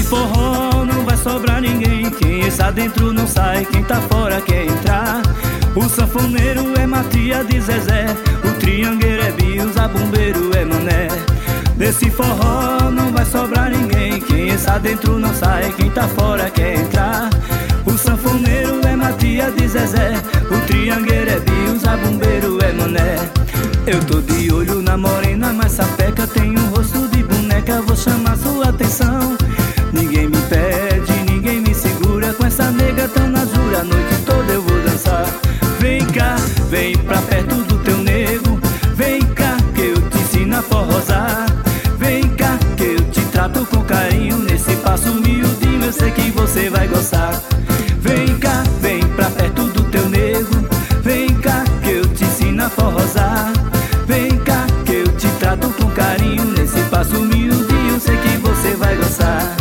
forró não vai sobrar ninguém. Quem está dentro não sai, quem tá fora quer entrar. O sanfoneiro é Matias de Zezé, o triangueiro é Bill, o zabumbeiro é Mané. Desse forró não vai sobrar ninguém. Quem está dentro não sai, quem tá fora quer entrar. O sanfoneiro é Matias de Zezé, o triangueiro é Bill, o zabumbeiro é Mané. Eu tô de olho na morena mais sapeca, tem um rosto de boneca, vou chamar sua atenção. Ninguém me pede, ninguém me segura, com essa nega tão na jura, a noite toda eu vou dançar. Vem cá, vem pra perto do teu nego, vem cá que eu te ensino a forrosar. Vem cá que eu te trato com carinho, nesse passo miudinho eu sei que você vai gostar. Vem cá, vem pra perto do teu nego, vem cá que eu te ensino a forrosar. Vem cá que eu te trato com carinho, nesse passo miudinho eu sei que você vai gostar.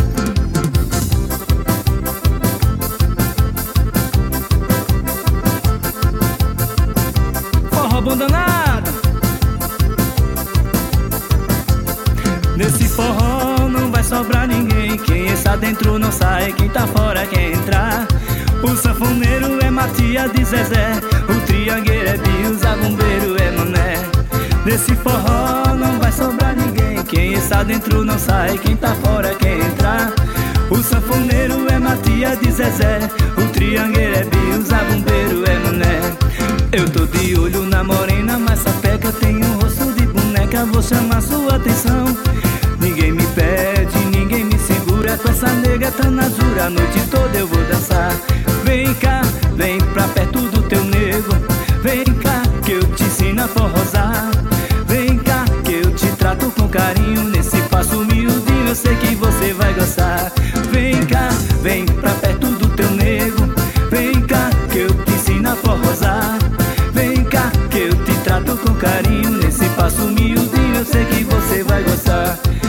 Forró bom danado. Nesse forró não vai sobrar ninguém. Quem está dentro não sai, quem tá fora quer entrar. O sanfoneiro é Matias de Zezé, o triangueiro é Bill, o zabumbeiro é Mané. Nesse forró não vai sobrar ninguém. Quem está dentro não sai, quem tá fora quer entrar. O sanfoneiro é Matias de Zezé, o triangueiro é Bill, o zabumbeiro é Mané. Eu tô de olho na morena mais sapeca, tem um rosto de boneca, vou chamar sua atenção. Ninguém me pede, ninguém me segura, com essa nega tá na jura, a noite toda eu vou dançar. Vem cá, vem pra perto do teu nego, vem cá que eu te ensino a forrosar. Vem cá que eu te trato com carinho, nesse passo miudinho eu sei que você vai gostar. Vem cá, vem pra perto do teu nego, vem cá que eu te ensino a forrosar. Vem cá que eu te trato com carinho, nesse passo miudinho eu sei que você vai gostar.